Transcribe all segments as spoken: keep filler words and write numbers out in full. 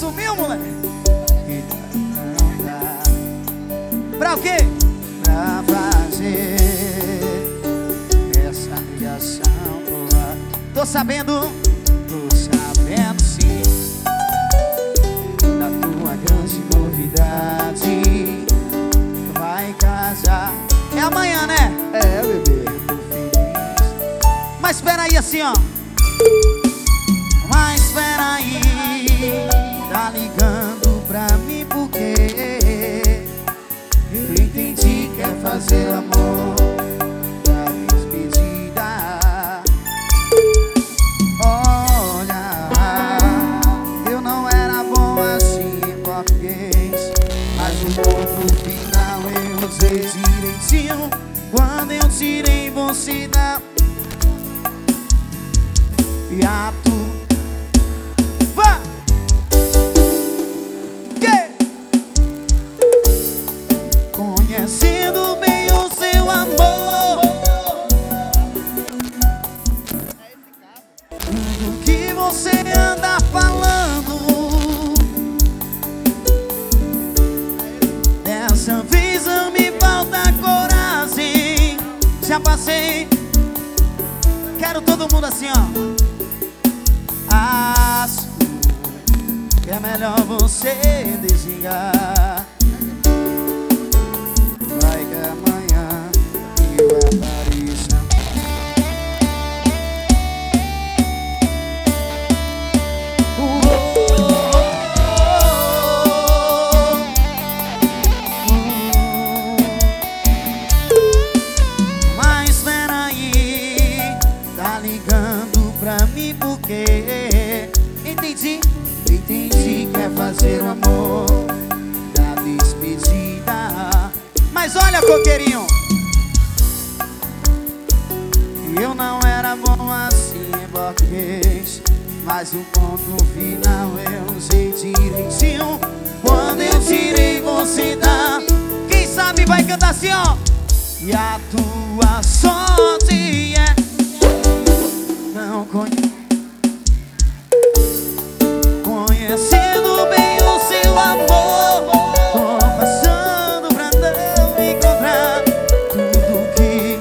sumiu, moleque. Pra o quê? Pra fazer essa ligação toda. Tô sabendo, tô sabendo sim da tua grande novidade. Vai casar. É amanhã, né? É, bebê. Tô feliz. Mas espera aí assim, ó. Mas espera aí, tá ligando pra mim porque eu entendi que é fazer amor da despedida. Olha, eu não era bom assim em português, mas o ponto final eu usei direitinho. Quando eu tirei você da hiato. Vá! Que? Conhecendo bem o seu amor, tudo que você anda falando, dessa vez não me falta coragem. Já passei. Quero todo mundo assim, ó. Acho que é melhor você desligar. Vai que amanhã eu apareça. Oh, oh, oh, oh. Mas espera aí, tá ligando pra mim porque entendi, entendi que é fazer o amor da despedida. Mas olha, coqueirinho, eu não era bom assim em português, mas o ponto final eu usei direitinho. Quando eu tirei você da... Quem sabe vai cantar assim, ó. E a tua sorte é... Não conheço. Conhecendo bem o seu amor, tô passando pra não me encontrar. Tudo que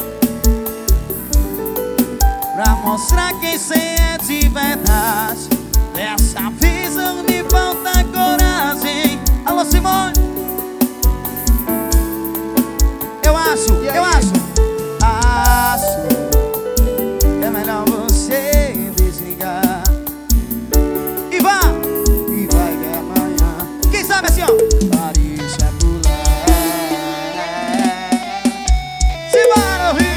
pra mostrar quem cê é de verdade. Dessa vez não me falta coragem. Alô, Simone. Eu acho, eu acho Acho que é melhor você desligar. E vá, e vai que amanhã, quem sabe assim, ó, Paris é pular. Simbora,